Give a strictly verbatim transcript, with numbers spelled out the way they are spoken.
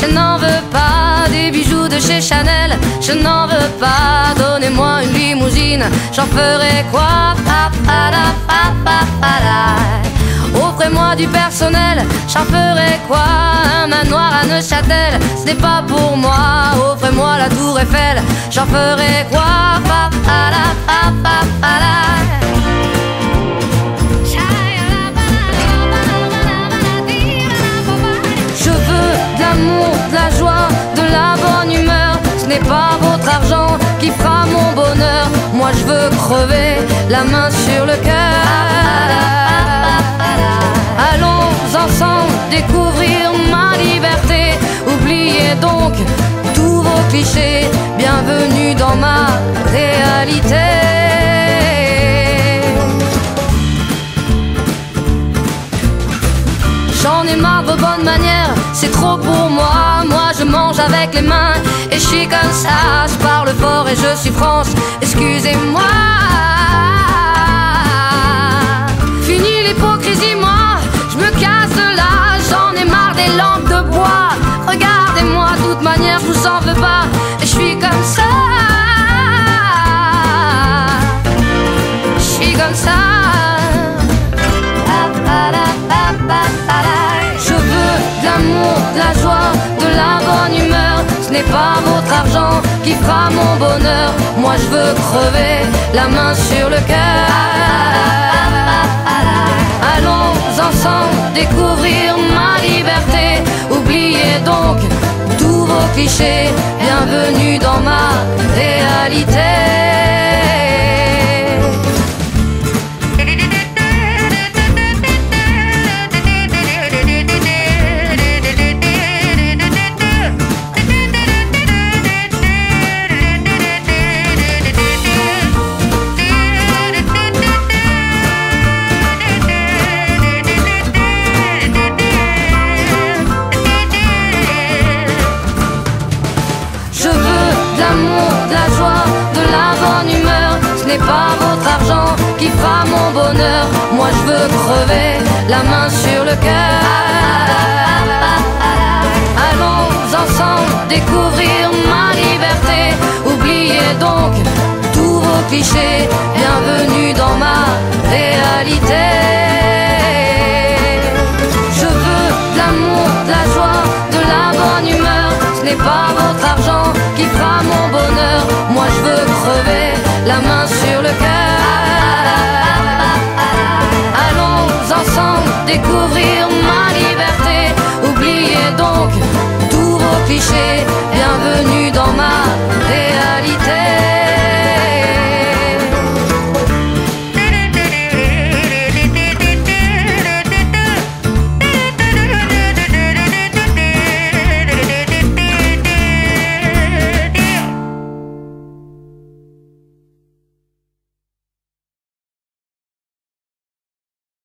je n'en veux pas des bijoux de chez Chanel, je n'en veux pas. Donnez-moi une limousine, j'en ferai quoi? Pa, pa, la, pa, pa, pa, la. Offrez-moi du personnel, j'en ferai quoi? Un manoir à Neuchâtel, ce n'est pas pour moi. Offrez-moi la tour Eiffel, j'en ferai quoi? Pa, pa, la, pa, pa, pa, la. Je veux de l'amour, de la joie, de la bonne humeur. Ce n'est pas votre argent qui fera mon bonheur. Moi je veux crever la main sur le cœur. Allons ensemble découvrir ma liberté. Oubliez donc tous vos clichés. Bienvenue dans ma réalité. J'en ai marre de vos bonnes manières, c'est trop pour moi. Moi je mange avec les mains et je suis comme ça. Je parle fort et je suis France, excusez-moi. Fini l'hypocrisie, moi, je me casse de là. J'en ai marre des lampes de bois. Regardez-moi, de toute manière je vous en veux pas. Et je suis comme ça. Je suis comme ça. De la joie, de la bonne humeur. Ce n'est pas votre argent qui fera mon bonheur. Moi je veux crever la main sur le cœur. Allons ensemble découvrir ma liberté. Oubliez donc tous vos clichés. Bienvenue dans ma réalité. Pas votre argent qui fera mon bonheur. Moi je veux crever la main sur le cœur. Allons ensemble découvrir ma liberté. Oubliez donc tous vos clichés. Bienvenue dans ma réalité. Je veux de l'amour, de la joie, de la bonne humeur. Ce n'est pas votre argent qui fera mon bonheur. Moi je veux crever la main sur le cœur. Allons ensemble découvrir ma liberté. Oubliez donc tous vos clichés. Bienvenue dans ma réalité.